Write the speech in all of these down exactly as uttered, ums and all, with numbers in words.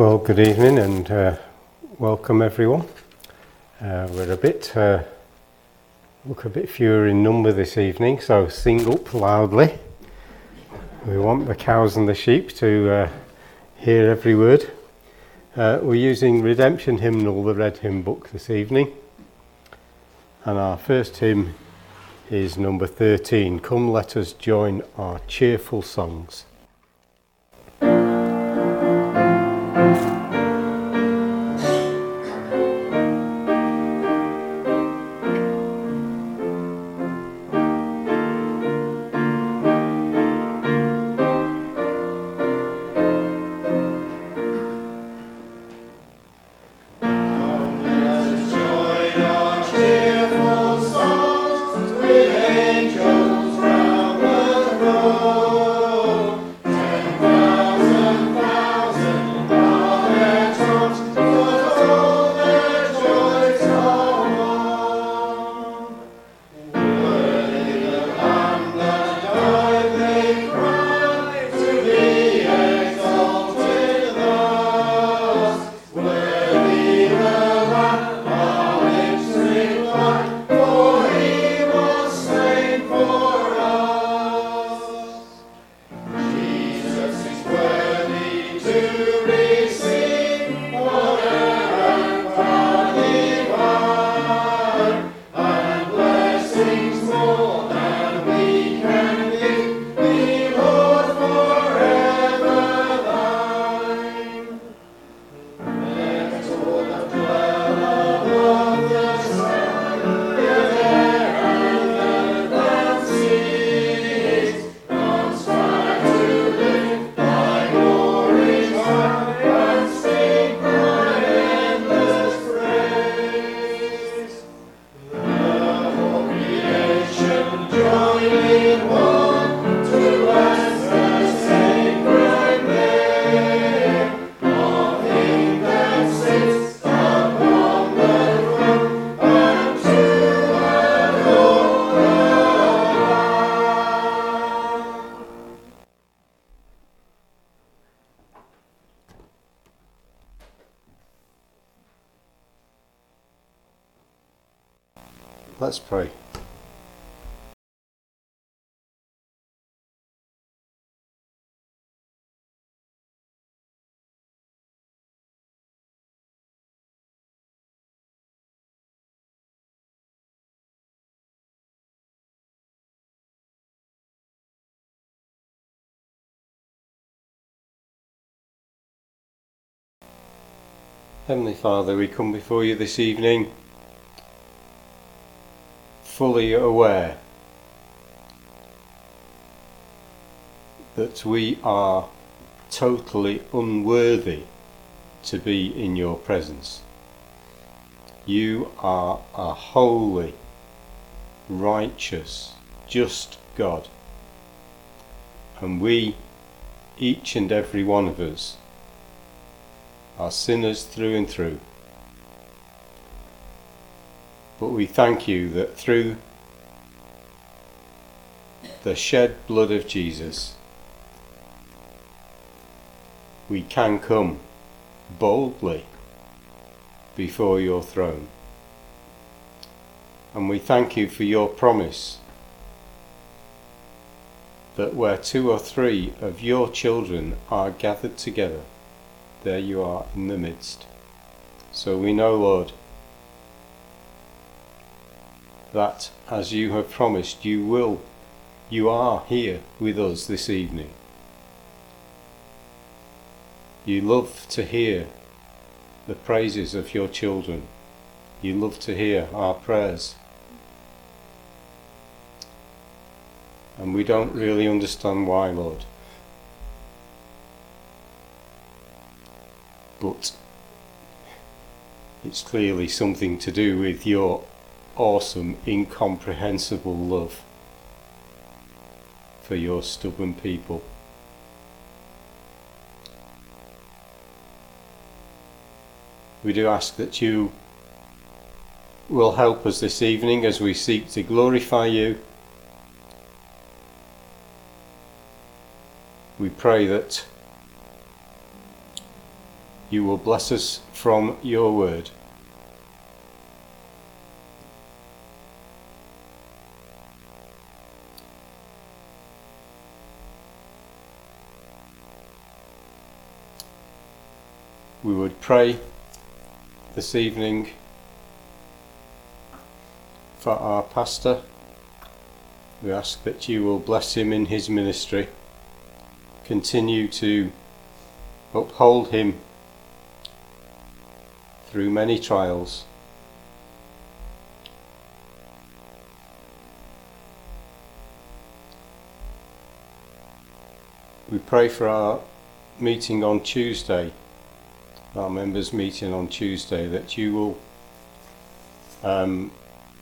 Well, good evening and uh, welcome everyone. Uh, we're a bit, uh, look a bit fewer in number this evening, so sing up loudly. We want the cows and the sheep to uh, hear every word. Uh, we're using Redemption Hymnal, the Red Hymn Book, this evening. And our first hymn is number thirteen, Come Let Us Join Our Cheerful Songs. Let's pray. Heavenly Father, we come before you this evening fully aware that we are totally unworthy to be in your presence. You are a holy, righteous, just God, and we, each and every one of us, are sinners through and through. But we thank you that through the shed blood of Jesus, we can come boldly before your throne. And we thank you for your promise that where two or three of your children are gathered together, there you are in the midst. So we know, Lord, that as you have promised, you will, you are here with us this evening. You love to hear the praises of your children. You love to hear our prayers. And we don't really understand why, Lord. But it's clearly something to do with your awesome, incomprehensible love for your stubborn people. We do ask that you will help us this evening as we seek to glorify you. We pray that you will bless us from your word. We would pray this evening for our pastor. We ask that you will bless him in his ministry, continue to uphold him through many trials. We pray for our meeting on Tuesday, our members' meeting on Tuesday, that you will um,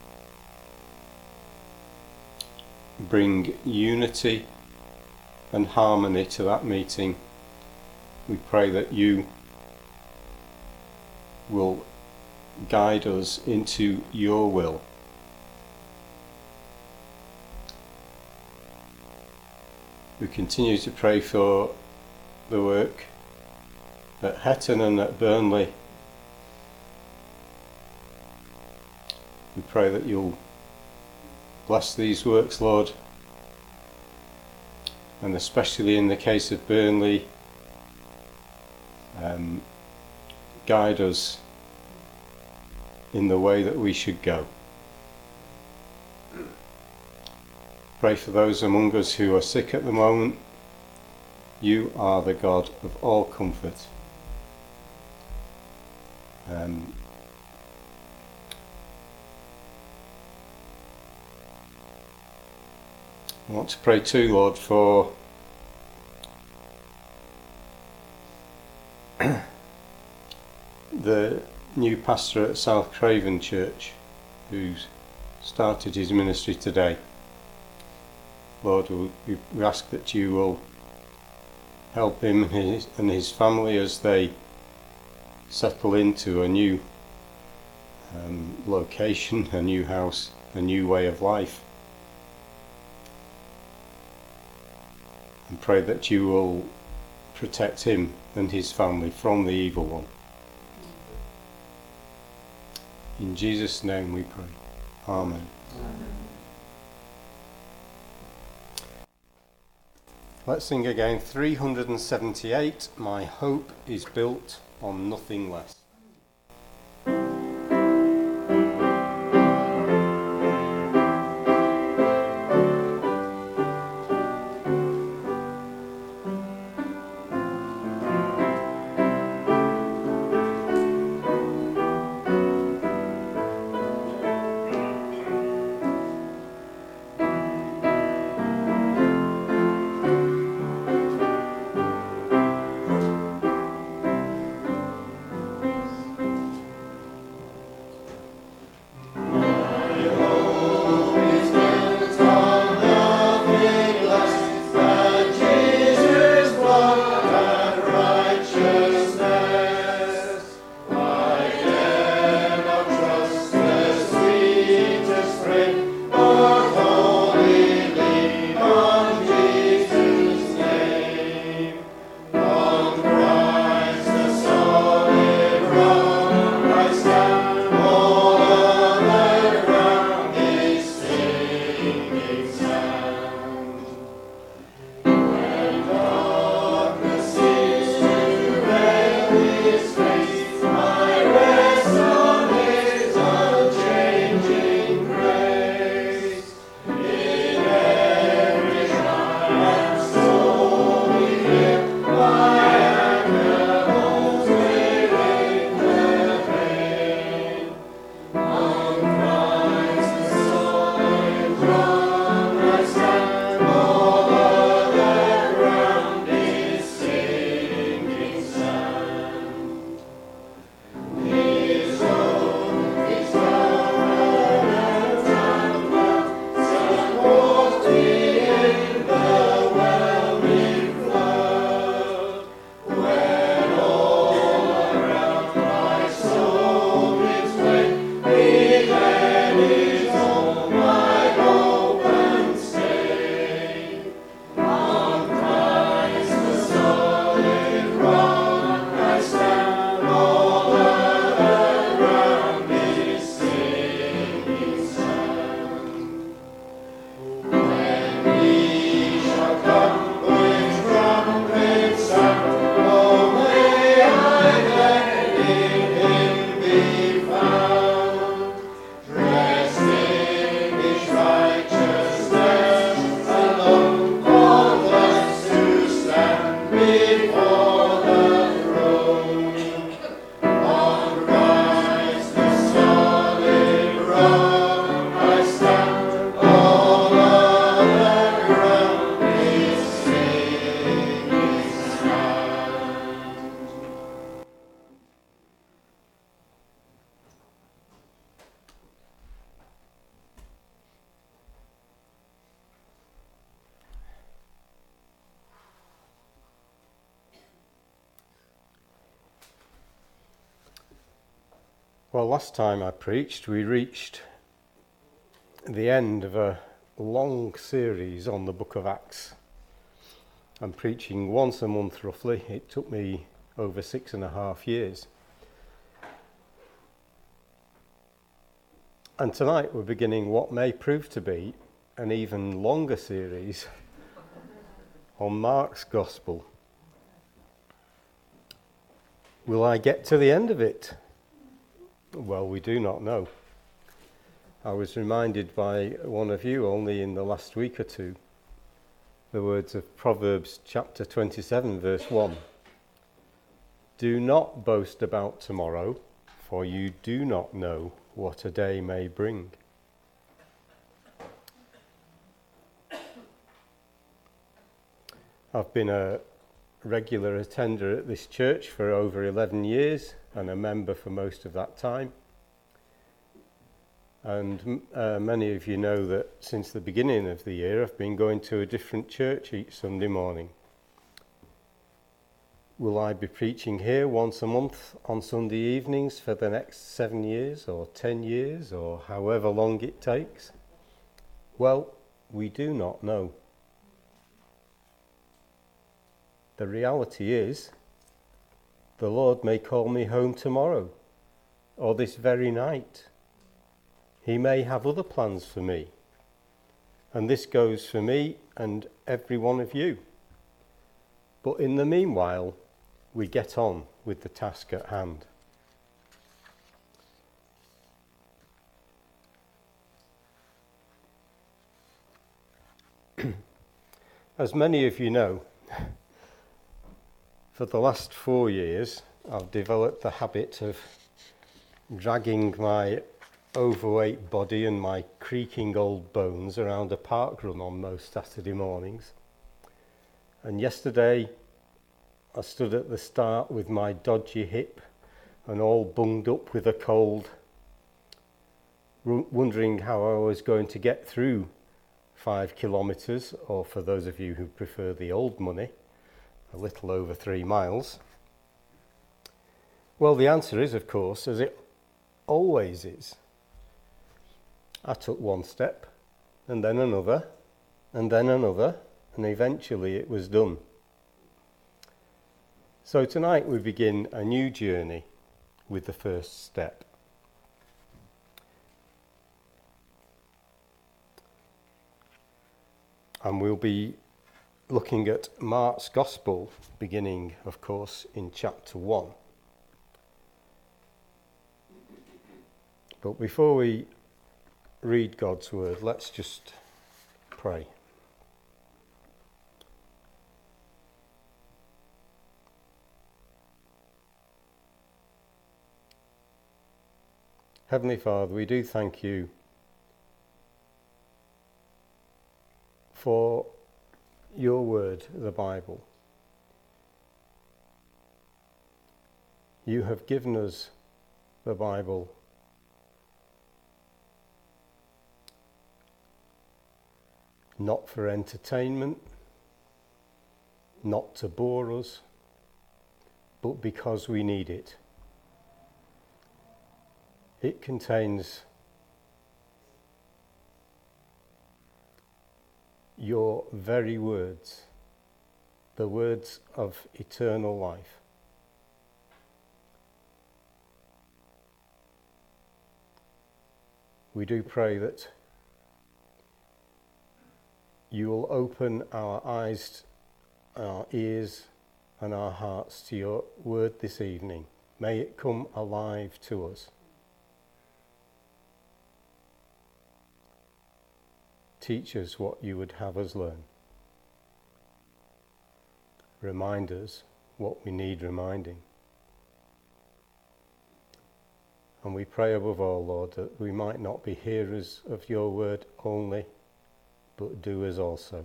bring unity and harmony to that meeting. We pray that you will guide us into your will. We continue to pray for the work at Hetton and at Burnley. We pray that you'll bless these works, Lord, and especially in the case of Burnley, um, guide us in the way that we should go. Pray for those among us who are sick at the moment. You are the God of all comfort. Um, I want to pray too, Lord, for the new pastor at South Craven Church who's started his ministry today. Lord, we, we ask that you will help him and his, and his family as they settle into a new um, location, a new house, a new way of life. And pray that you will protect him and his family from the evil one. In Jesus' name we pray. Amen. Amen. Let's sing again three hundred seventy-eight, My Hope is Built on Nothing Less. Well, last time I preached, we reached the end of a long series on the book of Acts. I'm preaching once a month roughly. It took me over six and a half years. And tonight we're beginning what may prove to be an even longer series on Mark's Gospel. Will I get to the end of it? Well, we do not know. I was reminded by one of you only in the last week or two, the words of Proverbs chapter twenty-seven, verse one. Do not boast about tomorrow, for you do not know what a day may bring. I've been a regular attender at this church for over eleven years and a member for most of that time. And uh, many of you know that since the beginning of the year I've been going to a different church each Sunday morning. Will I be preaching here once a month on Sunday evenings for the next seven years or ten years or however long it takes? Well, we do not know. The reality is, the Lord may call me home tomorrow or this very night. He may have other plans for me. And this goes for me and every one of you. But in the meanwhile, we get on with the task at hand. As many of you know, for the last four years, I've developed the habit of dragging my overweight body and my creaking old bones around a park run on most Saturday mornings. And yesterday, I stood at the start with my dodgy hip and all bunged up with a cold, wondering how I was going to get through five kilometres, or for those of you who prefer the old money, a little over three miles. Well, the answer is, of course, as it always is. I took one step, and then another, and then another, and eventually it was done. So tonight we begin a new journey with the first step. And we'll be looking at Mark's Gospel, beginning, of course, in chapter one. But before we read God's word, let's just pray. Heavenly Father, we do thank you for your word, the Bible. You have given us the Bible not for entertainment, not to bore us, but because we need it. It contains your very words, the words of eternal life. We do pray that you will open our eyes, our ears, and our hearts to your word this evening. May it come alive to us. Teach us what you would have us learn. Remind us what we need reminding. And we pray above all, Lord, that we might not be hearers of your word only, but doers also.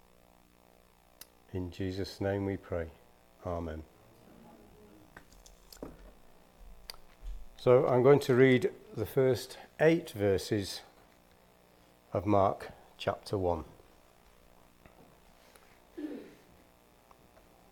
In Jesus' name we pray. Amen. So I'm going to read the first eight verses of Mark chapter one.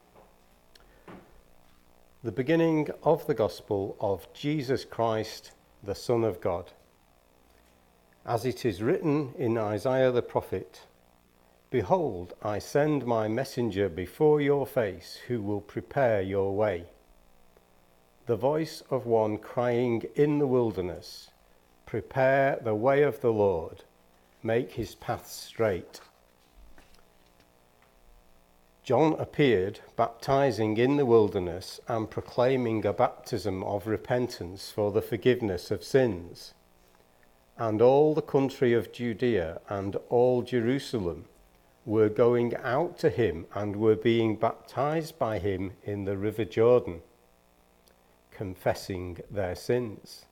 The beginning of the gospel of Jesus Christ, the Son of God. As it is written in Isaiah the prophet, "Behold, I send my messenger before your face, who will prepare your way. The voice of one crying in the wilderness, prepare the way of the Lord, make his paths straight." John appeared baptizing in the wilderness and proclaiming a baptism of repentance for the forgiveness of sins. And all the country of Judea and all Jerusalem were going out to him and were being baptized by him in the river Jordan, confessing their sins.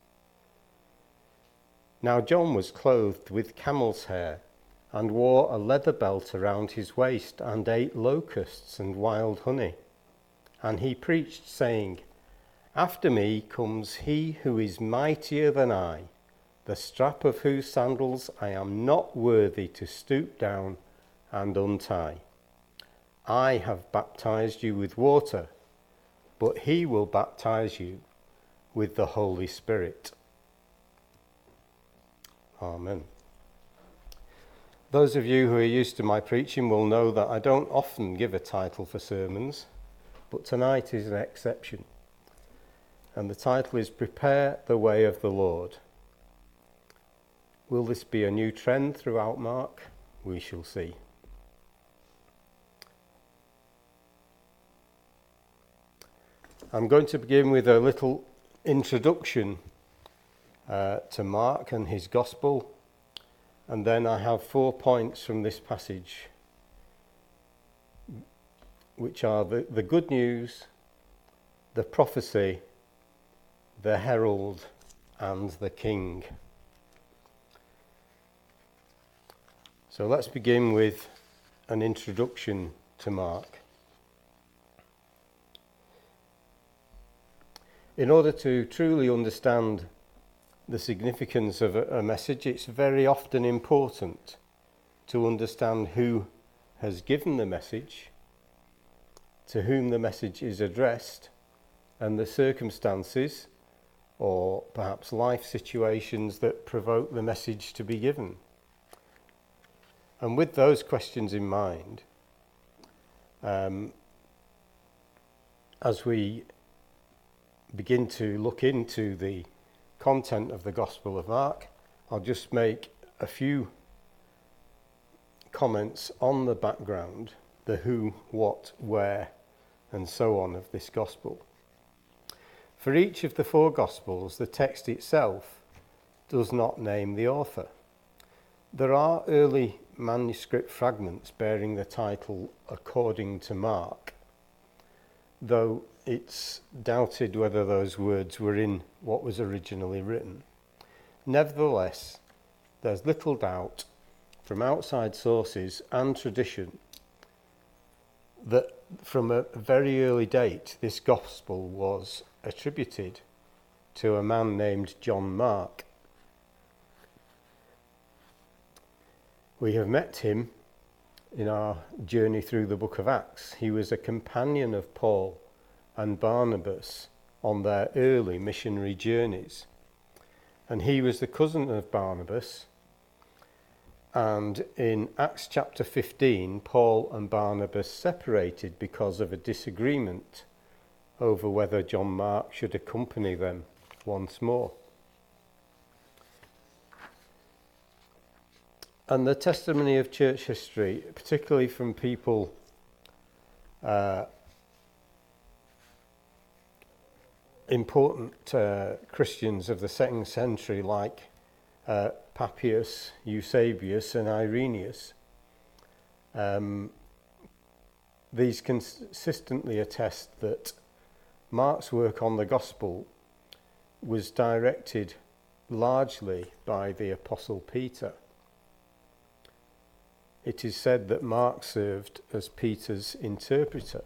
Now John was clothed with camel's hair and wore a leather belt around his waist, and ate locusts and wild honey. And he preached, saying, "After me comes he who is mightier than I, the strap of whose sandals I am not worthy to stoop down and untie. I have baptized you with water, but he will baptize you with the Holy Spirit." Amen. Those of you who are used to my preaching will know that I don't often give a title for sermons, but tonight is an exception. And the title is "Prepare the Way of the Lord." Will this be a new trend throughout Mark? We shall see. I'm going to begin with a little introduction uh, to Mark and his Gospel. And then I have four points from this passage, which are the, the good news, the prophecy, the herald, and the king. So let's begin with an introduction to Mark. In order to truly understand the significance of a, a message, it's very often important to understand who has given the message, to whom the message is addressed, and the circumstances or perhaps life situations that provoke the message to be given. And with those questions in mind, um, as we begin to look into the content of the Gospel of Mark, I'll just make a few comments on the background, the who, what, where, and so on of this Gospel. For each of the four Gospels, the text itself does not name the author. There are early manuscript fragments bearing the title "According to Mark," though it's doubted whether those words were in what was originally written. Nevertheless, there's little doubt from outside sources and tradition that from a very early date this gospel was attributed to a man named John Mark. We have met him in our journey through the book of Acts. He was a companion of Paul and Barnabas on their early missionary journeys. And he was the cousin of Barnabas. And in Acts chapter fifteen, Paul and Barnabas separated because of a disagreement over whether John Mark should accompany them once more. And the testimony of church history, particularly from people uh, important uh, Christians of the second century like uh, Papias, Eusebius and Irenaeus, um, these consistently attest that Mark's work on the gospel was directed largely by the Apostle Peter. It is said that Mark served as Peter's interpreter.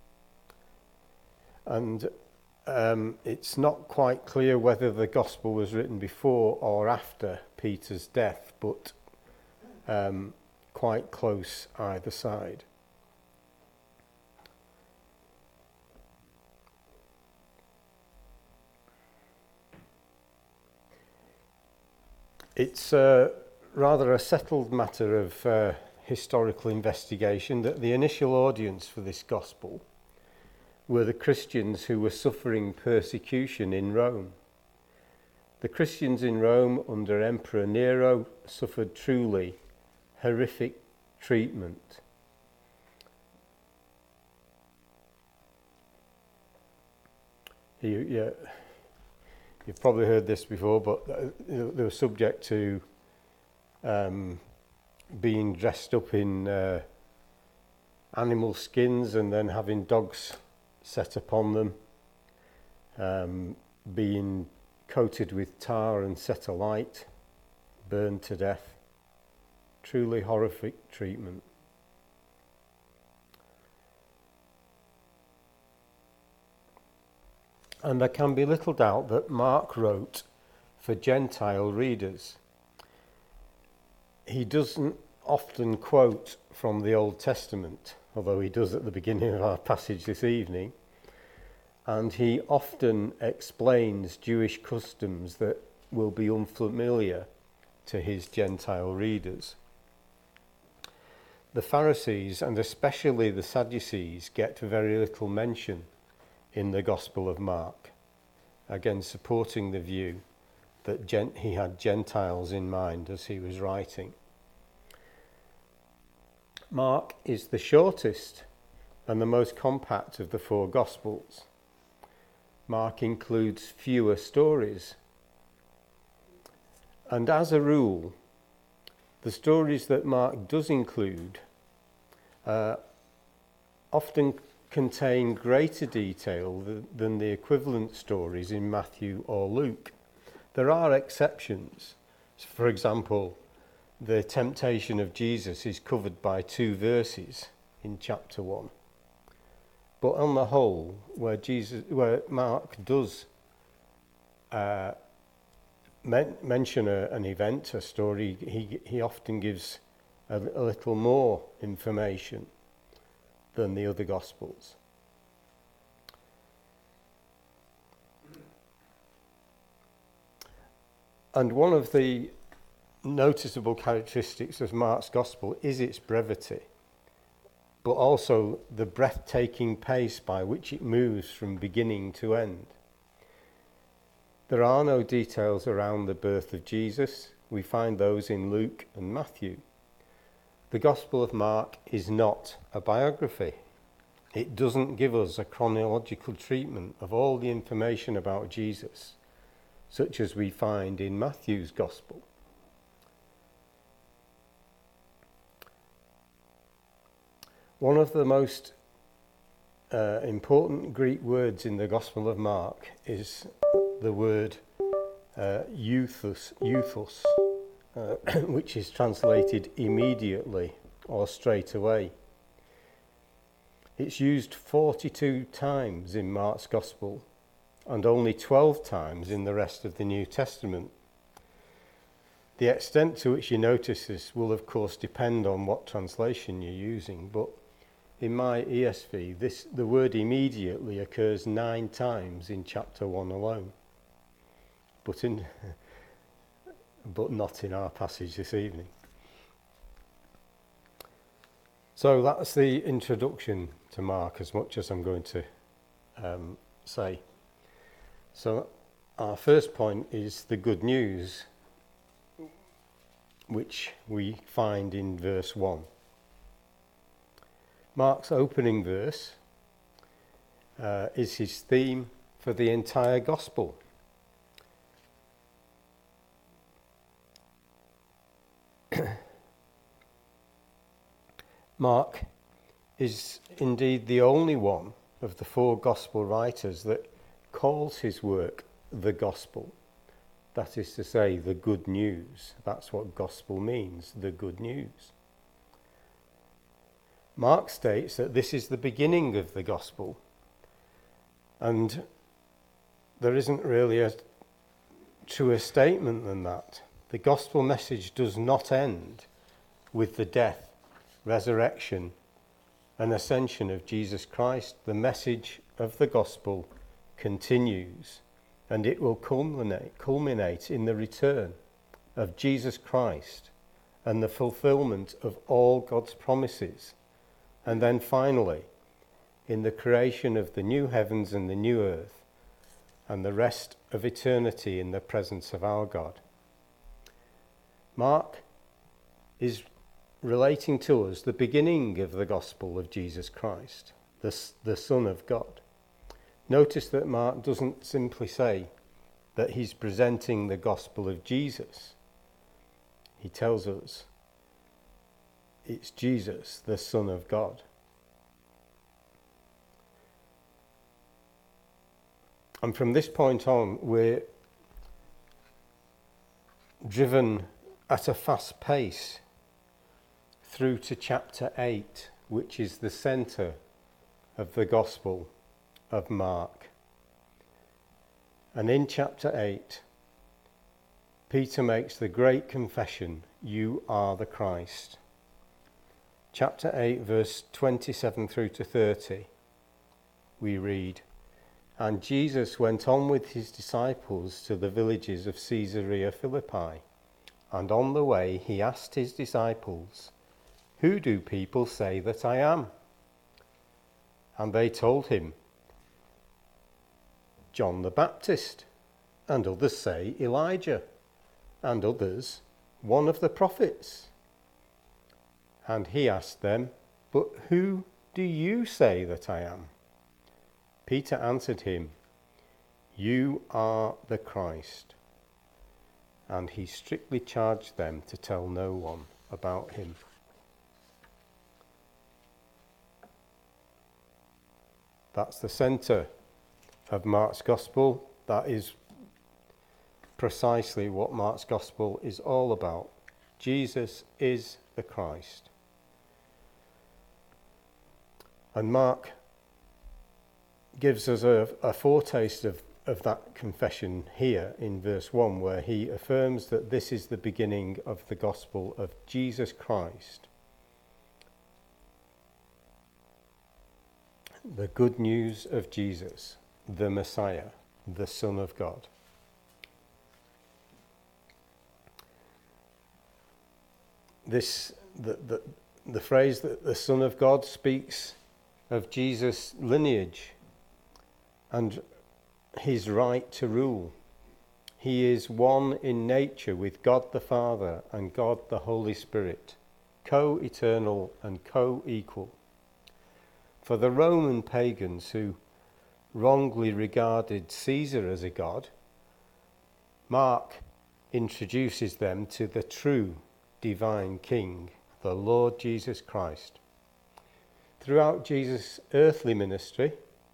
And um, it's not quite clear whether the gospel was written before or after Peter's death, but um, quite close either side. It's uh, rather a settled matter of uh, historical investigation that the initial audience for this gospel were the Christians who were suffering persecution in Rome. The Christians in Rome under Emperor Nero suffered truly horrific treatment. You, yeah, you've probably heard this before, but they were subject to um, being dressed up in uh, animal skins and then having dogs set upon them, um, being coated with tar and set alight, burned to death. Truly horrific treatment. And there can be little doubt that Mark wrote for Gentile readers. He doesn't often quote from the Old Testament, although he does at the beginning of our passage this evening, and he often explains Jewish customs that will be unfamiliar to his Gentile readers. The Pharisees, and especially the Sadducees, get very little mention in the Gospel of Mark, again supporting the view that gent- he had Gentiles in mind as he was writing. Mark is the shortest and the most compact of the four Gospels. Mark includes fewer stories, and as a rule, the stories that Mark does include uh, often contain greater detail th- than the equivalent stories in Matthew or Luke. There are exceptions. For example, the temptation of Jesus is covered by two verses in chapter one. But on the whole, where Jesus, where Mark does uh, men- mention a, an event, a story, he he often gives a, a little more information than the other Gospels. And one of the noticeable characteristics of Mark's Gospel is its brevity, but also the breathtaking pace by which it moves from beginning to end. There are no details around the birth of Jesus. We find those in Luke and Matthew. The Gospel of Mark is not a biography. It doesn't give us a chronological treatment of all the information about Jesus, such as we find in Matthew's Gospel. One of the most uh, important Greek words in the Gospel of Mark is the word uh, euthus, euthus uh, which is translated immediately or straight away. It's used forty-two times in Mark's Gospel and only twelve times in the rest of the New Testament. The extent to which you notice this will of course depend on what translation you're using, but in my E S V, this, the word immediately occurs nine times in chapter one alone, but, in, but not in our passage this evening. So that's the introduction to Mark, as much as I'm going to um, say. So our first point is the good news, which we find in verse one. Mark's opening verse uh, is his theme for the entire Gospel. Mark is indeed the only one of the four Gospel writers that calls his work the Gospel. That is to say, the good news. That's what gospel means, the good news. Mark states that this is the beginning of the gospel, and there isn't really a truer statement than that. The gospel message does not end with the death, resurrection, and ascension of Jesus Christ. The message of the gospel continues, and it will culminate, culminate in the return of Jesus Christ and the fulfillment of all God's promises. And then finally, in the creation of the new heavens and the new earth, and the rest of eternity in the presence of our God. Mark is relating to us the beginning of the gospel of Jesus Christ, the, the Son of God. Notice that Mark doesn't simply say that he's presenting the gospel of Jesus. He tells us it's Jesus, the Son of God. And from this point on, we're driven at a fast pace through to chapter eight, which is the centre of the Gospel of Mark. And in chapter eight, Peter makes the great confession, "You are the Christ." Chapter eight, verse twenty-seven through to thirty, we read, "And Jesus went on with his disciples to the villages of Caesarea Philippi, and on the way he asked his disciples, 'Who do people say that I am?' And they told him, 'John the Baptist, and others say Elijah, and others one of the prophets.' And he asked them, 'But who do you say that I am?' Peter answered him, 'You are the Christ.' And he strictly charged them to tell no one about him." That's the centre of Mark's Gospel. That is precisely what Mark's Gospel is all about. Jesus is the Christ. And Mark gives us a, a foretaste of, of that confession here in verse one, where he affirms that this is the beginning of the gospel of Jesus Christ, the good news of Jesus, the Messiah, the Son of God. This the, the, the phrase that the Son of God speaks of Jesus' lineage and his right to rule. He is one in nature with God the Father and God the Holy Spirit, co-eternal and co-equal. For the Roman pagans who wrongly regarded Caesar as a god, Mark introduces them to the true divine King, the Lord Jesus Christ. Throughout Jesus' earthly ministry,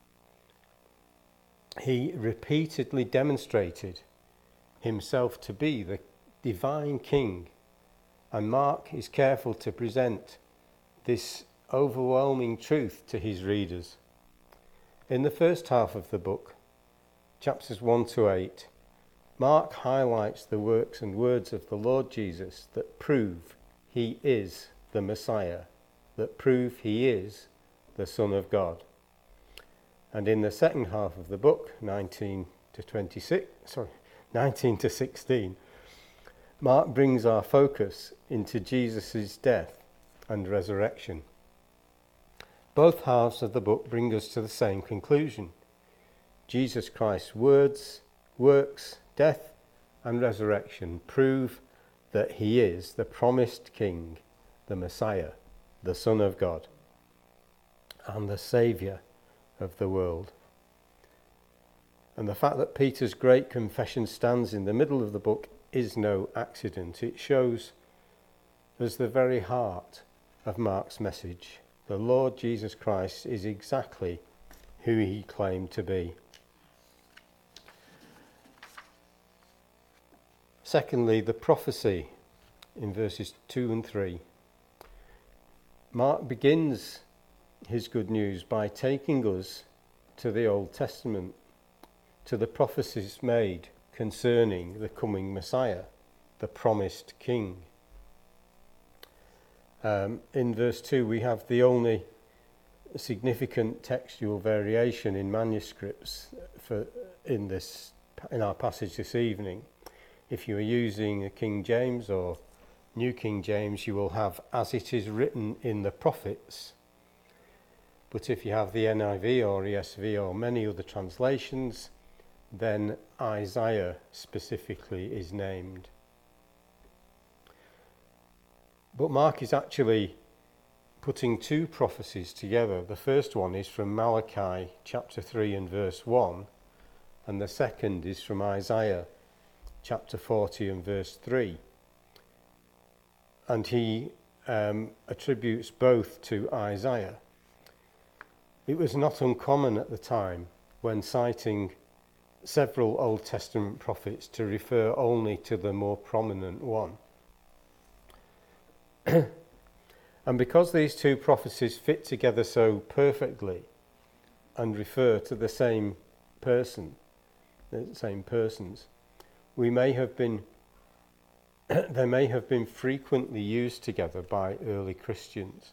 he repeatedly demonstrated himself to be the divine King, and Mark is careful to present this overwhelming truth to his readers. In the first half of the book, chapters one to eight, Mark highlights the works and words of the Lord Jesus that prove he is the Messiah, that prove he is the Son of God. And in the second half of the book, nineteen to twenty-six, sorry, nineteen to sixteen, Mark brings our focus into Jesus' death and resurrection. Both halves of the book bring us to the same conclusion. Jesus Christ's words, works, death and resurrection prove that he is the promised King, the Messiah, the Son of God, and the Saviour of the world. And the fact that Peter's great confession stands in the middle of the book is no accident. It shows us the very heart of Mark's message. The Lord Jesus Christ is exactly who he claimed to be. Secondly, the prophecy in verses two and three. Mark begins his good news by taking us to the Old Testament, to the prophecies made concerning the coming Messiah, the promised King. Um, in verse two, we have the only significant textual variation in manuscripts for in this in our passage this evening. If you are using a King James or New King James, you will have as it is written in the prophets. But if you have the N I V or E S V or many other translations, then Isaiah specifically is named. But Mark is actually putting two prophecies together. The first one is from Malachi chapter three and verse one, and the second is from Isaiah chapter forty and verse three. And he um, attributes both to Isaiah. It was not uncommon at the time, when citing several Old Testament prophets, to refer only to the more prominent one. And because these two prophecies fit together so perfectly and refer to the same person, the same persons, we may have been they may have been frequently used together by early Christians.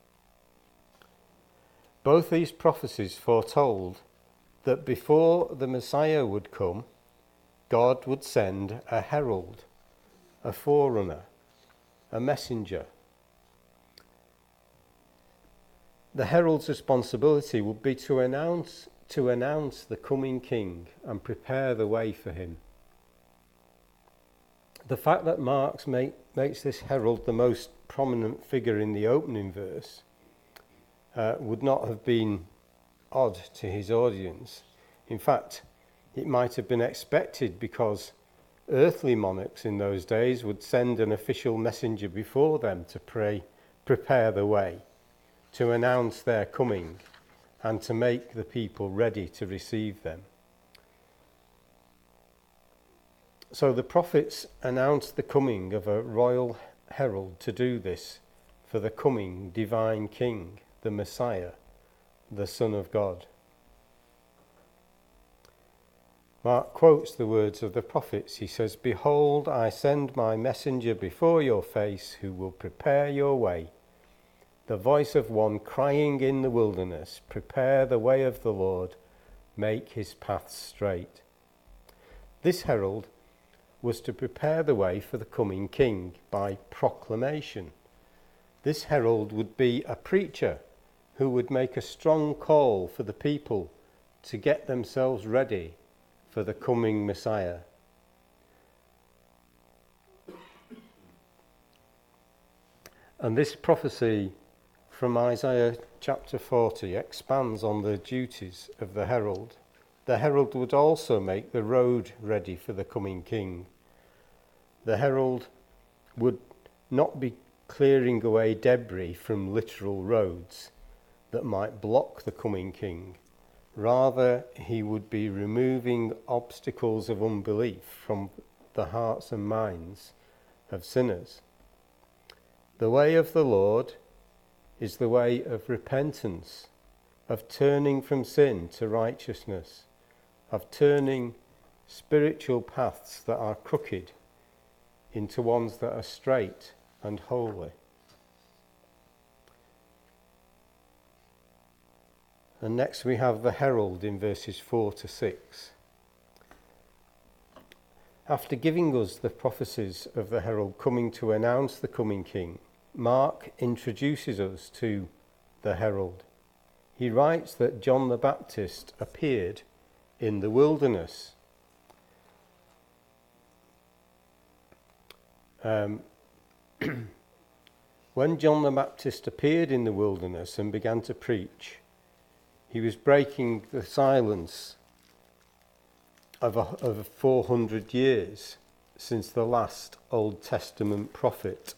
Both these prophecies foretold that before the Messiah would come, God would send a herald, a forerunner, a messenger. The herald's responsibility would be to announce to announce the coming king and prepare the way for him. The fact that Mark make, makes this herald the most prominent figure in the opening verse uh, would not have been odd to his audience. In fact, it might have been expected, because earthly monarchs in those days would send an official messenger before them to pray, prepare the way, to announce their coming, and to make the people ready to receive them. So the prophets announced the coming of a royal herald to do this for the coming divine king, the Messiah, the Son of God. Mark quotes the words of the prophets. He says, "Behold, I send my messenger before your face, who will prepare your way. The voice of one crying in the wilderness, prepare the way of the Lord, make his paths straight." This herald was to prepare the way for the coming king by proclamation. This herald would be a preacher who would make a strong call for the people to get themselves ready for the coming Messiah. And this prophecy from Isaiah chapter forty expands on the duties of the herald. The herald would also make the road ready for the coming king. The herald would not be clearing away debris from literal roads that might block the coming king. Rather, he would be removing obstacles of unbelief from the hearts and minds of sinners. The way of the Lord is the way of repentance, of turning from sin to righteousness, of turning spiritual paths that are crooked into ones that are straight and holy. And next we have the herald in verses four to six. After giving us the prophecies of the herald coming to announce the coming king, Mark introduces us to the herald. He writes that John the Baptist appeared in the wilderness. Um, when John the Baptist appeared in the wilderness and began to preach, he was breaking the silence of, a, of four hundred years since the last Old Testament prophet.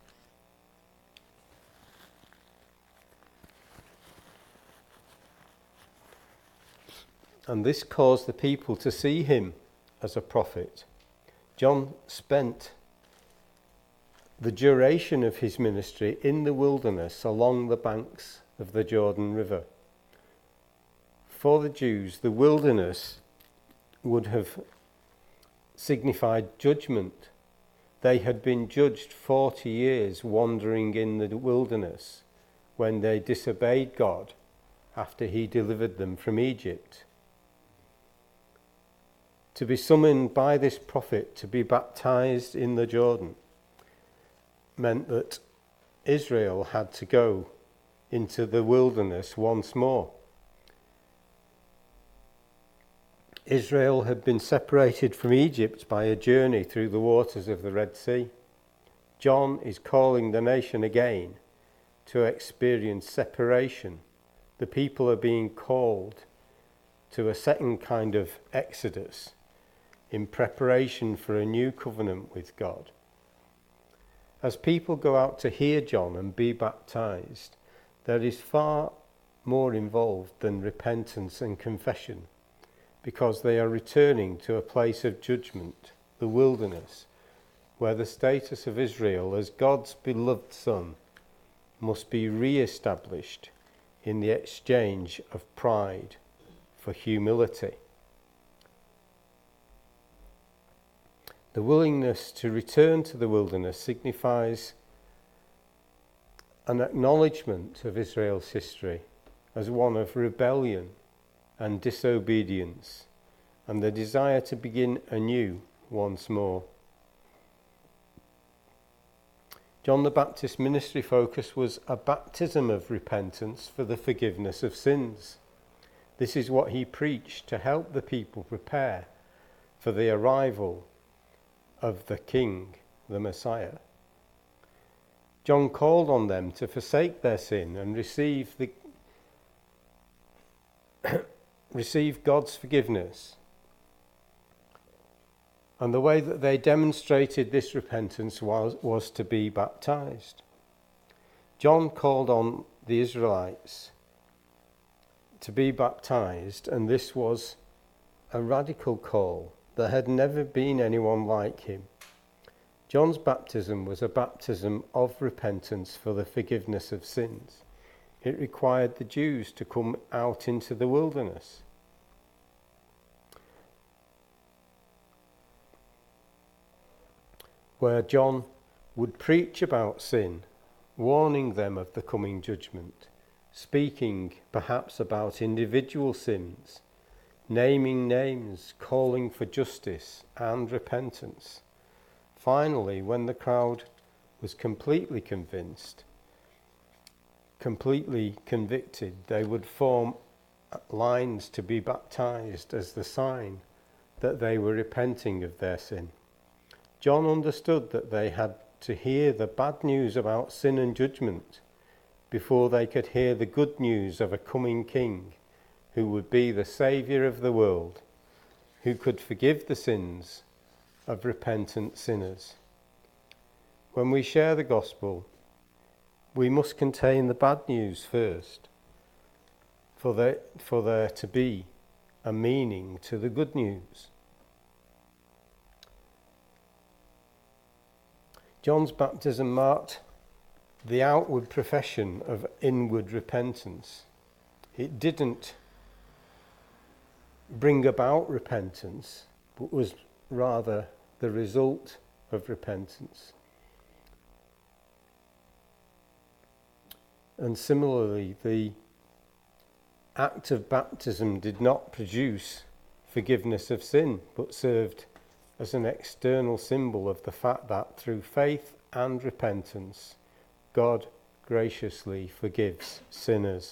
And this caused the people to see him as a prophet. John spent the duration of his ministry in the wilderness along the banks of the Jordan River. For the Jews, the wilderness would have signified judgment. They had been judged forty years wandering in the wilderness when they disobeyed God after he delivered them from Egypt. to be summoned by this prophet to be baptized in the Jordan meant that Israel had to go into the wilderness once more. Israel had been separated from Egypt by a journey through the waters of the Red Sea. John is calling the nation again to experience separation. The people are being called to a second kind of exodus in preparation for a new covenant with God. As people go out to hear John and be baptized, there is far more involved than repentance and confession, because they are returning to a place of judgment, the wilderness, where the status of Israel as God's beloved son must be re-established in the exchange of pride for humility. The willingness to return to the wilderness signifies an acknowledgement of Israel's history as one of rebellion and disobedience, and the desire to begin anew once more. John the Baptist's ministry focus was a baptism of repentance for the forgiveness of sins. This is what he preached to help the people prepare for the arrival of the King, the Messiah. John called on them to forsake their sin and receive the receive God's forgiveness. And the way that they demonstrated this repentance was, was to be baptized. John called on the Israelites to be baptized, and this was a radical call. There had never been anyone like him. John's baptism was a baptism of repentance for the forgiveness of sins. It required the Jews to come out into the wilderness. Where John would preach about sin, warning them of the coming judgment, speaking perhaps about individual sins, naming names, calling for justice and repentance. Finally, when the crowd was completely convinced, completely convicted, they would form lines to be baptized as the sign that they were repenting of their sin. John understood that they had to hear the bad news about sin and judgment before they could hear the good news of a coming king who would be the saviour of the world, who could forgive the sins of repentant sinners. When we share the gospel, we must contain the bad news first, for there, for there to be a meaning to the good news. John's baptism marked the outward profession of inward repentance. It didn't bring about repentance, but was rather the result of repentance. And similarly, the act of baptism did not produce forgiveness of sin, but served as an external symbol of the fact that through faith and repentance, God graciously forgives sinners.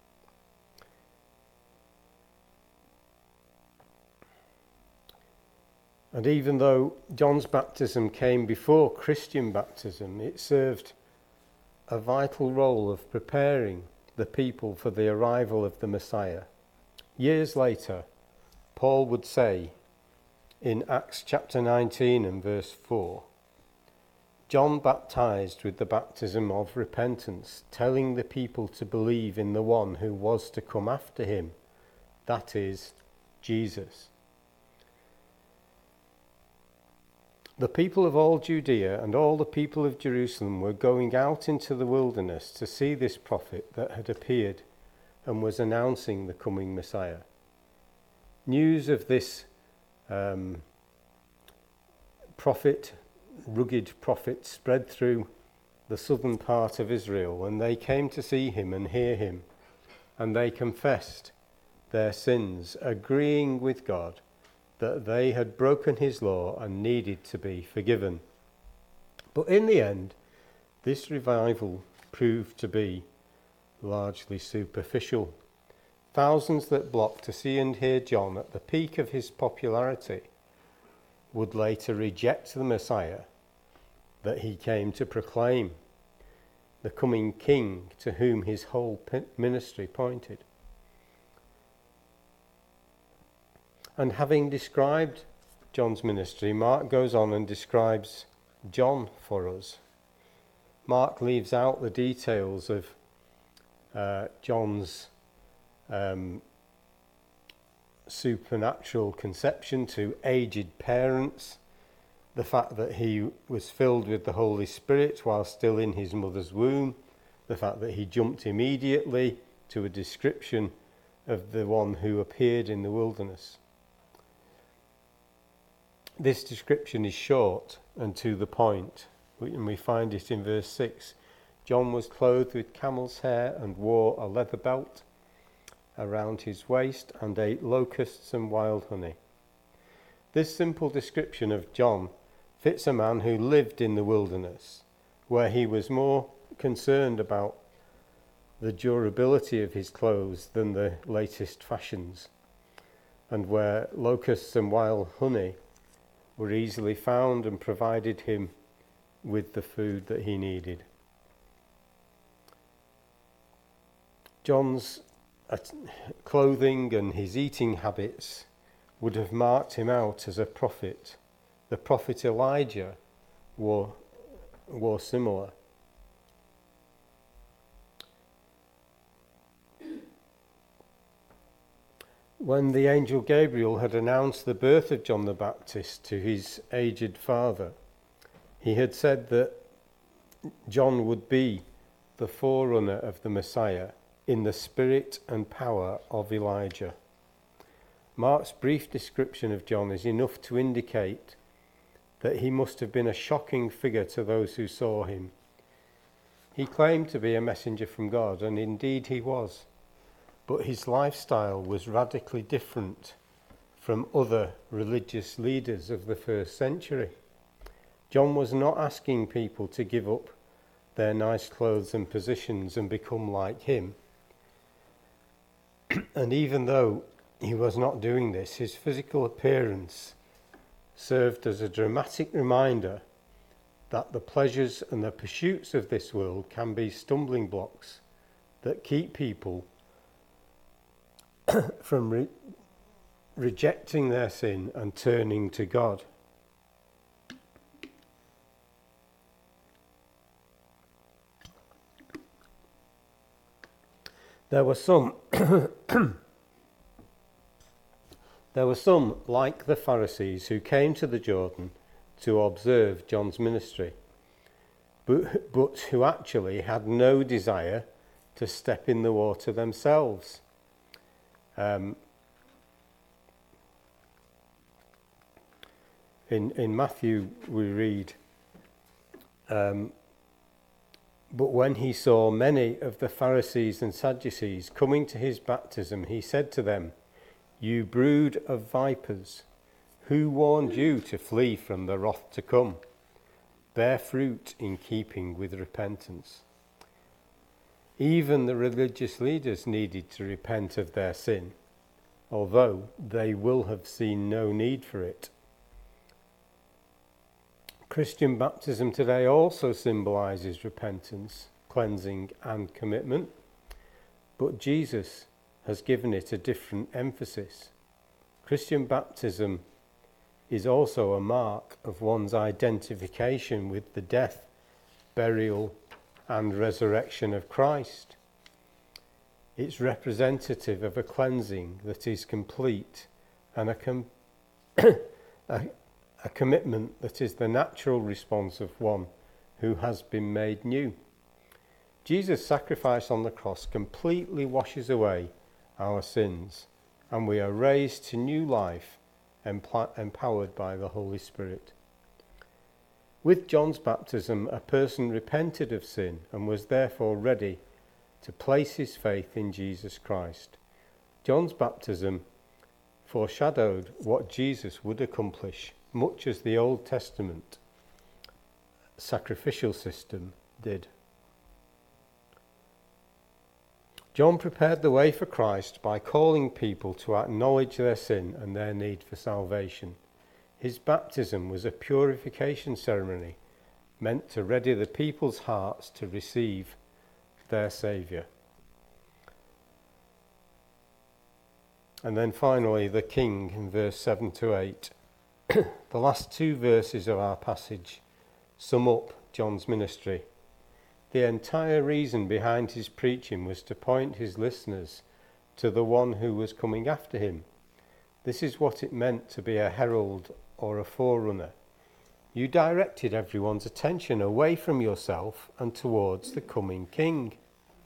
And even though John's baptism came before Christian baptism, it served a vital role of preparing the people for the arrival of the Messiah. Years later, Paul would say in Acts chapter nineteen and verse four, John baptized with the baptism of repentance, telling the people to believe in the one who was to come after him, that is, Jesus. The people of all Judea and all the people of Jerusalem were going out into the wilderness to see this prophet that had appeared and was announcing the coming Messiah. News of this um, prophet, rugged prophet, spread through the southern part of Israel, and they came to see him and hear him, and they confessed their sins, agreeing with God that they had broken his law and needed to be forgiven. But in the end, this revival proved to be largely superficial. Thousands that flocked to see and hear John at the peak of his popularity would later reject the Messiah that he came to proclaim, the coming king to whom his whole ministry pointed. And having described John's ministry, Mark goes on and describes John for us. Mark leaves out the details of uh, John's um, supernatural conception to aged parents, the fact that he was filled with the Holy Spirit while still in his mother's womb, the fact that he jumped immediately to a description of the one who appeared in the wilderness. This description is short and to the point, and we find it in verse six. John was clothed with camel's hair and wore a leather belt around his waist and ate locusts and wild honey. This simple description of John fits a man who lived in the wilderness, where he was more concerned about the durability of his clothes than the latest fashions, and where locusts and wild honey were easily found and provided him with the food that he needed. John's clothing and his eating habits would have marked him out as a prophet. The prophet Elijah wore, wore similar. When the angel Gabriel had announced the birth of John the Baptist to his aged father, he had said that John would be the forerunner of the Messiah in the spirit and power of Elijah. Mark's brief description of John is enough to indicate that he must have been a shocking figure to those who saw him. He claimed to be a messenger from God, and indeed he was. But his lifestyle was radically different from other religious leaders of the first century. John was not asking people to give up their nice clothes and positions and become like him. And even though he was not doing this, his physical appearance served as a dramatic reminder that the pleasures and the pursuits of this world can be stumbling blocks that keep people from re- rejecting their sin and turning to God. There were some there were some like the Pharisees who came to the Jordan to observe John's ministry, but, but who actually had no desire to step in the water themselves. Um, in in Matthew we read, um, but when he saw many of the Pharisees and Sadducees coming to his baptism, he said to them, "You brood of vipers, who warned you to flee from the wrath to come? Bear fruit in keeping with repentance." Even the religious leaders needed to repent of their sin, although they will have seen no need for it. Christian baptism today also symbolises repentance, cleansing and commitment, but Jesus has given it a different emphasis. Christian baptism is also a mark of one's identification with the death, burial, and resurrection of Christ. It's representative of a cleansing that is complete and a, com- a, a commitment that is the natural response of one who has been made new. Jesus' sacrifice on the cross completely washes away our sins, and we are raised to new life, empl- empowered by the Holy Spirit. With John's baptism, a person repented of sin and was therefore ready to place his faith in Jesus Christ. John's baptism foreshadowed what Jesus would accomplish, much as the Old Testament sacrificial system did. John prepared the way for Christ by calling people to acknowledge their sin and their need for salvation. His baptism was a purification ceremony meant to ready the people's hearts to receive their Saviour. And then finally, the King in verse seven to eight. The last two verses of our passage sum up John's ministry. The entire reason behind his preaching was to point his listeners to the one who was coming after him. This is what it meant to be a herald or a forerunner. You directed everyone's attention away from yourself and towards the coming King.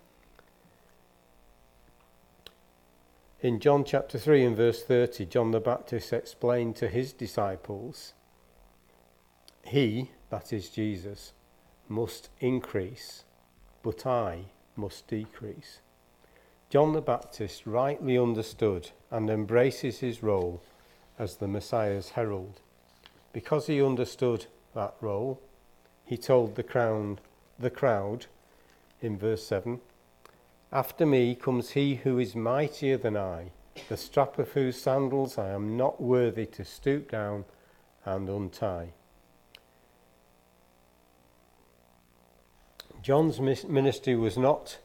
In John chapter three and verse thirty, John the Baptist explained to his disciples, he, that is Jesus, must increase, but I must decrease. John the Baptist rightly understood and embraces his role as the Messiah's herald. Because he understood that role, he told the crowd, the crowd in verse seven, after me comes he who is mightier than I, the strap of whose sandals I am not worthy to stoop down and untie. John's ministry was not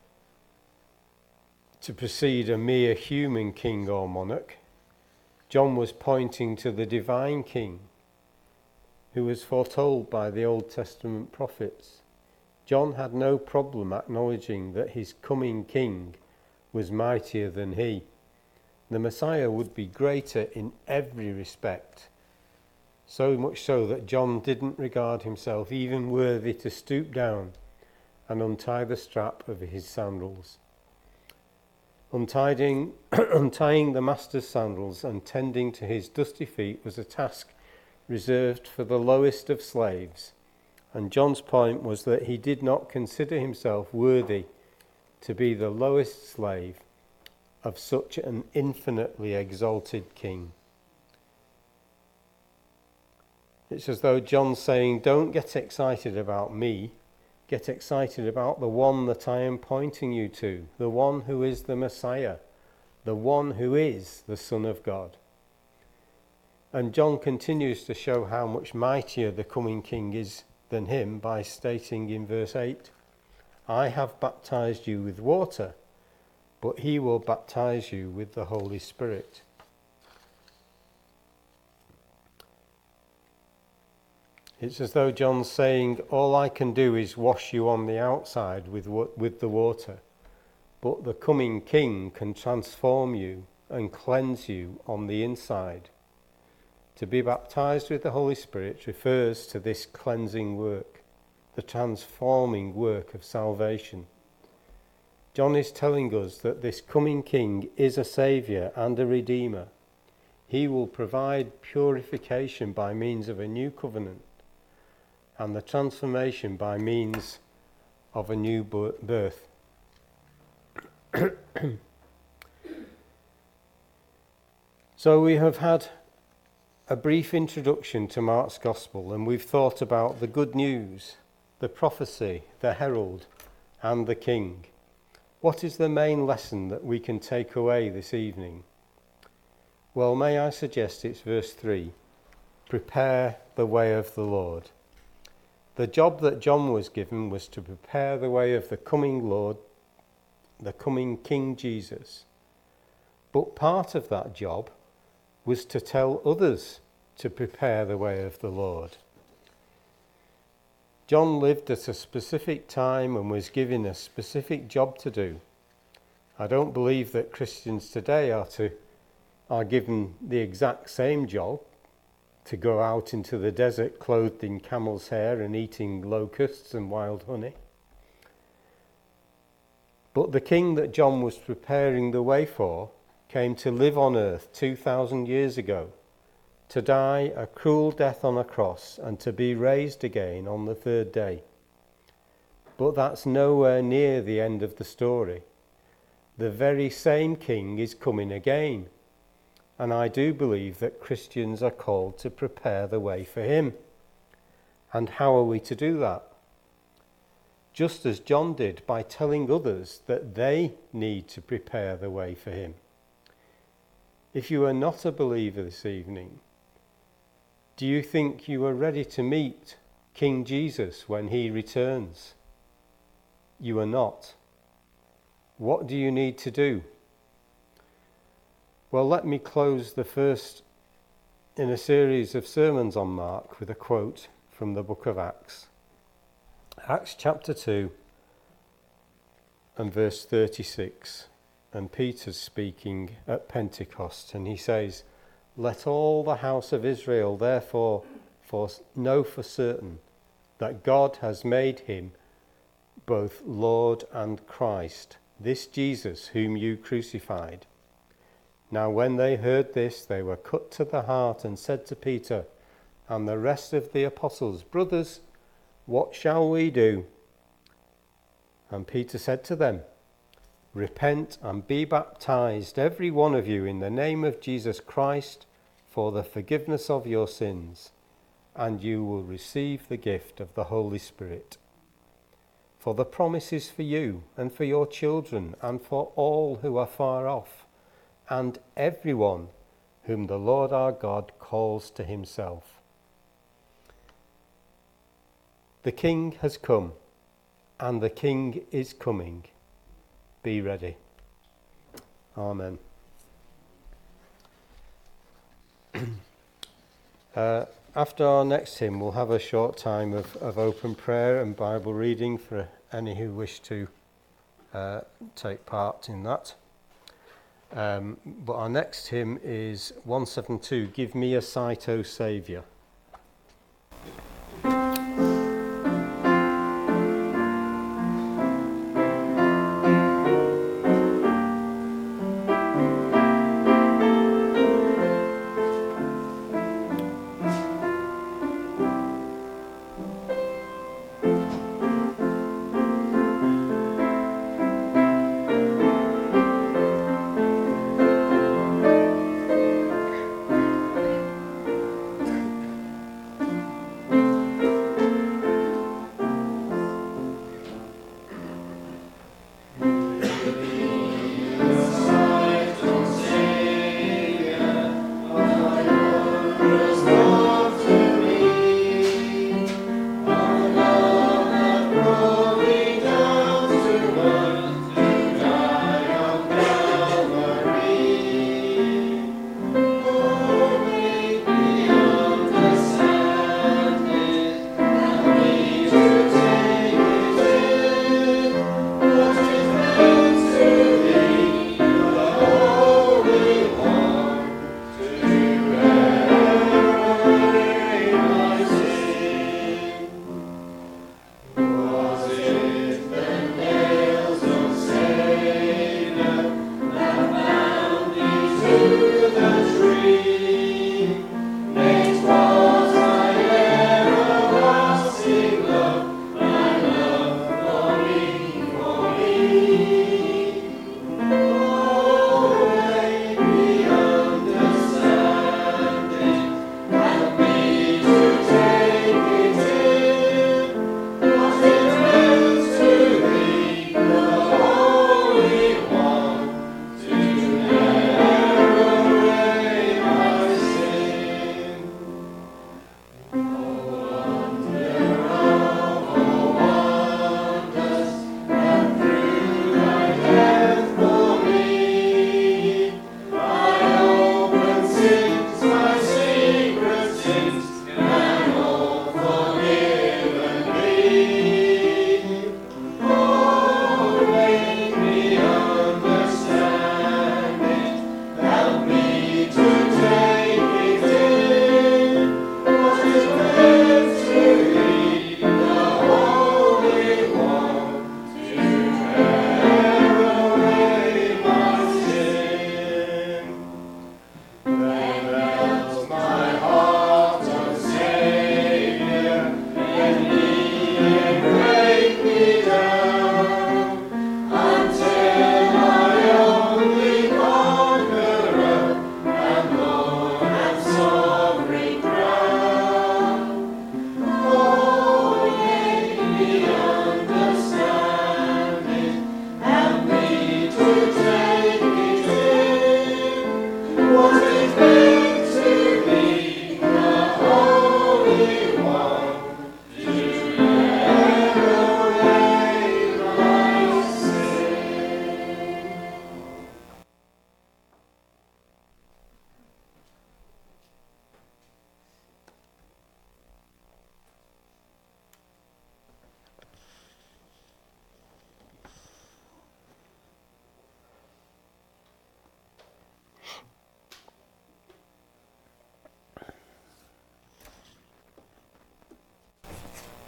to precede a mere human king or monarch. John was pointing to the divine King who was foretold by the Old Testament prophets. John had no problem acknowledging that his coming King was mightier than he. The Messiah would be greater in every respect, so much so that John didn't regard himself even worthy to stoop down and untie the strap of his sandals. Untying, untying the master's sandals and tending to his dusty feet was a task reserved for the lowest of slaves, and John's point was that he did not consider himself worthy to be the lowest slave of such an infinitely exalted King. It's as though John's saying, don't get excited about me, get excited about the one that I am pointing you to, the one who is the Messiah, the one who is the Son of God. And John continues to show how much mightier the coming King is than him by stating in verse eight, I have baptized you with water, but he will baptize you with the Holy Spirit. It's as though John's saying, all I can do is wash you on the outside with, with the water, but the coming King can transform you and cleanse you on the inside. To be baptized with the Holy Spirit refers to this cleansing work, the transforming work of salvation. John is telling us that this coming King is a Saviour and a Redeemer. He will provide purification by means of a new covenant and the transformation by means of a new birth. So we have had a brief introduction to Mark's Gospel, and we've thought about the good news, the prophecy, the herald, and the King. What is the main lesson that we can take away this evening? Well, may I suggest it's verse three. Prepare the way of the Lord. The job that John was given was to prepare the way of the coming Lord, the coming King Jesus. But part of that job was to tell others to prepare the way of the Lord. John lived at a specific time and was given a specific job to do. I don't believe that Christians today are to are given the exact same job, to go out into the desert clothed in camel's hair and eating locusts and wild honey. But the King that John was preparing the way for came to live on earth two thousand years ago, to die a cruel death on a cross and to be raised again on the third day. But that's nowhere near the end of the story. The very same King is coming again, And I do believe that Christians are called to prepare the way for him. And how are we to do that? Just as John did, by telling others that they need to prepare the way for him. If you are not a believer this evening, do you think you are ready to meet King Jesus when he returns? You are not. What do you need to do? Well, let me close the first in a series of sermons on Mark with a quote from the book of Acts. Acts chapter two and verse thirty-six. And Peter's speaking at Pentecost, and he says, "Let all the house of Israel therefore for know for certain that God has made him both Lord and Christ, this Jesus whom you crucified." Now when they heard this, they were cut to the heart and said to Peter and the rest of the apostles, "Brothers, what shall we do?" And Peter said to them, "Repent and be baptized, every one of you, in the name of Jesus Christ, for the forgiveness of your sins, and you will receive the gift of the Holy Spirit. For the promise is for you and for your children and for all who are far off, and everyone whom the Lord our God calls to himself." The King has come, and the King is coming. Be ready. Amen. uh, after our next hymn, we'll have a short time of, of open prayer and Bible reading for any who wish to uh, take part in that. Um, but our next hymn is one seventy-two, "Give Me a Sight, O Saviour."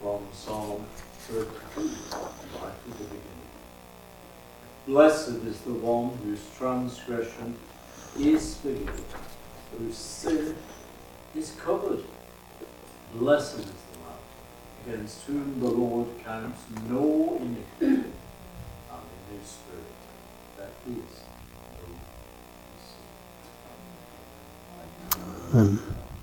from Psalm thirty-two, right at the beginning. Blessed is the one whose transgression is forgiven, whose sin is covered. Blessed is the man against whom the Lord counts no iniquity, and in his spirit there is no deceit. Amen.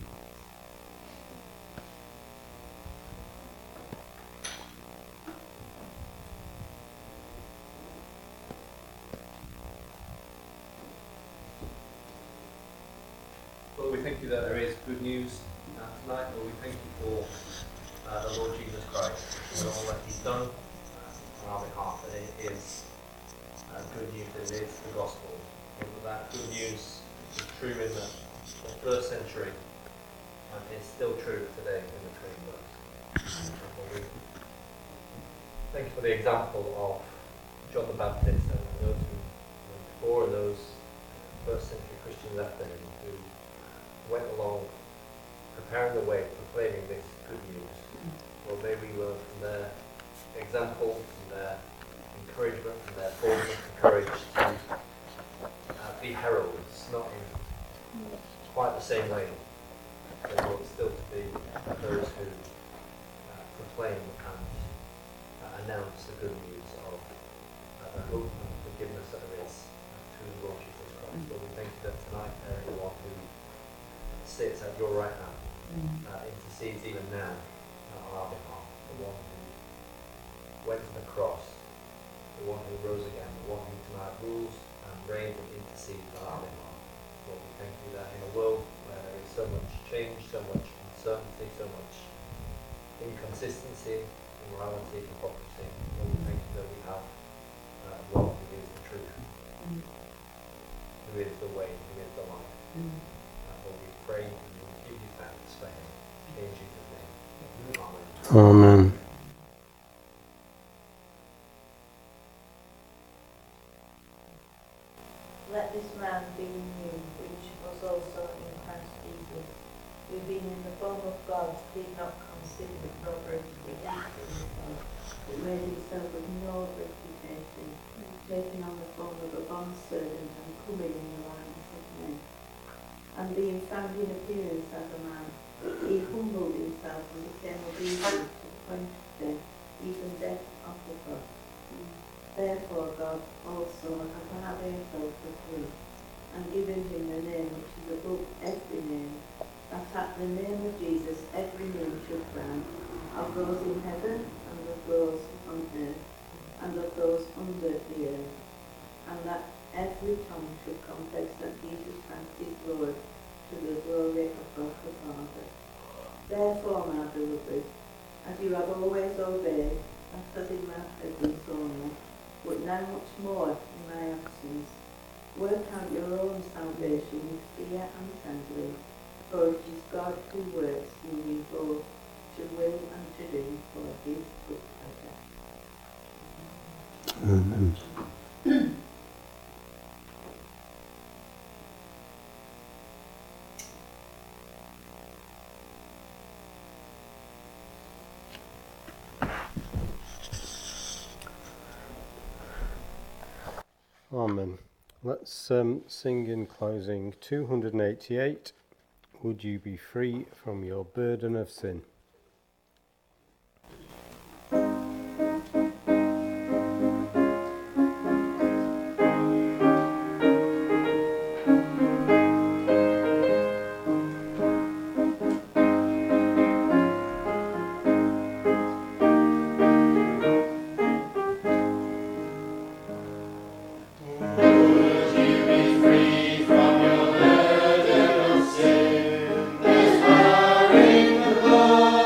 Lord, we thank you that there is good news uh, tonight. Lord, we thank you for uh, the Lord Jesus Christ and all that he's done uh, on our behalf. That it is uh, good news, that it is the gospel. And that good news is true in the, the first century and is still true today in the twenty-first. Lord, we thank you for the example of John the Baptist and those who went before and those first century Christians after him who went along preparing the way, proclaiming this good news. Well, may we learn from their example, from their encouragement, from their boldness and courage to uh, be heralds, not in quite the same way, but Lord, still to be those who uh, proclaim and uh, announce the good news of uh, the hope and forgiveness that there is uh, through the Lord Jesus Christ. Lord, we thank you that tonight there is one who sits at your right hand, uh, intercedes even now uh, on our behalf, the one who went to the cross, the one who rose again, the one who tonight rules and reigns and intercedes on our behalf. Lord, we thank you that in a world where there is so much change, so much uncertainty, so much inconsistency, immorality, hypocrisy, Lord, we thank you that we have uh, one who is the truth, who is the way, who is the life. Lord, we pray and we give you thanks for him. In Jesus' name. Amen. Amen. Let this man be in you, which was also in Christ Jesus, who being in the form of God did not consider it robbery to be equal with God, but made himself of no reputation, taking on the form of a bondservant and coming in the likeness of men. And being found in appearance as a man, he humbled himself and became obedient to the point of death, even death of the cross. Therefore God also hath highly exalted him, and given him the name which is above every name, that at the name of Jesus every name should bow, of those in heaven, and of those on earth, and of those under the earth, and that every tongue should confess that Jesus Christ is Lord, to the glory of God the Father. Therefore, my beloved, as you have always obeyed, not as in my presence only, but now much more in my absence, work out your own salvation with fear and trembling, for it is God who works in you both to will and to do for his good pleasure. Amen. Amen. Let's um, sing in closing two hundred eighty-eight, Would You Be Free from Your Burden of Sin? There's power in the blood.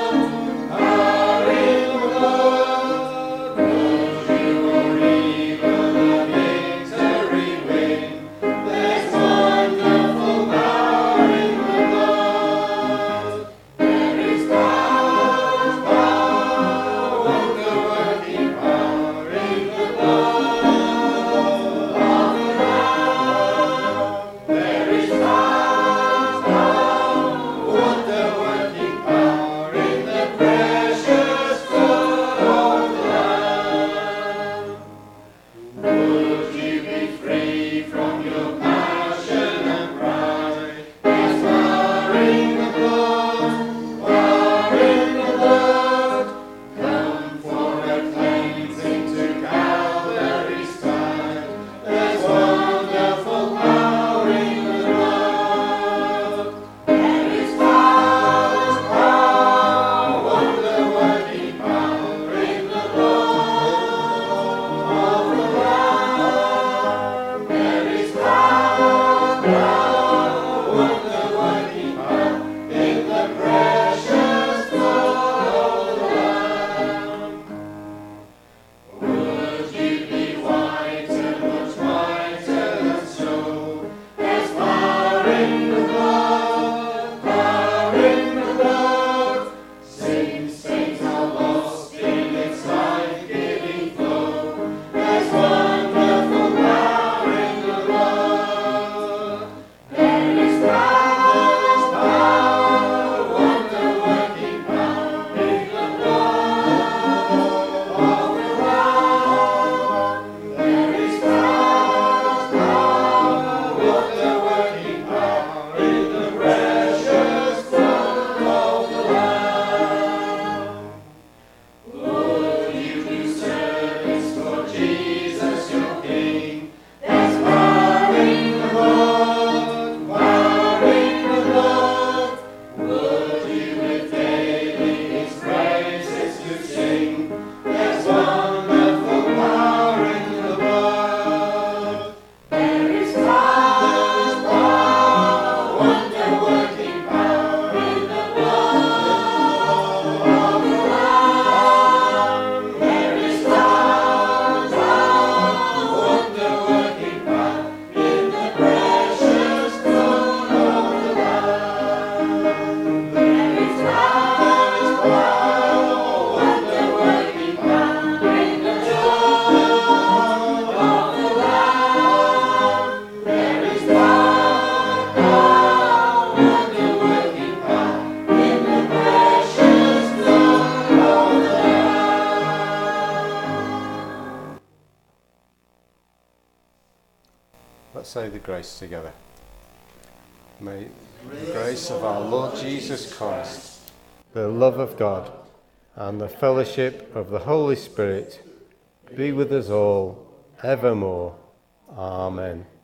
Let's say the grace together. May the grace of our Lord Jesus Christ, the love of God, and the fellowship of the Holy Spirit be with us all evermore. Amen.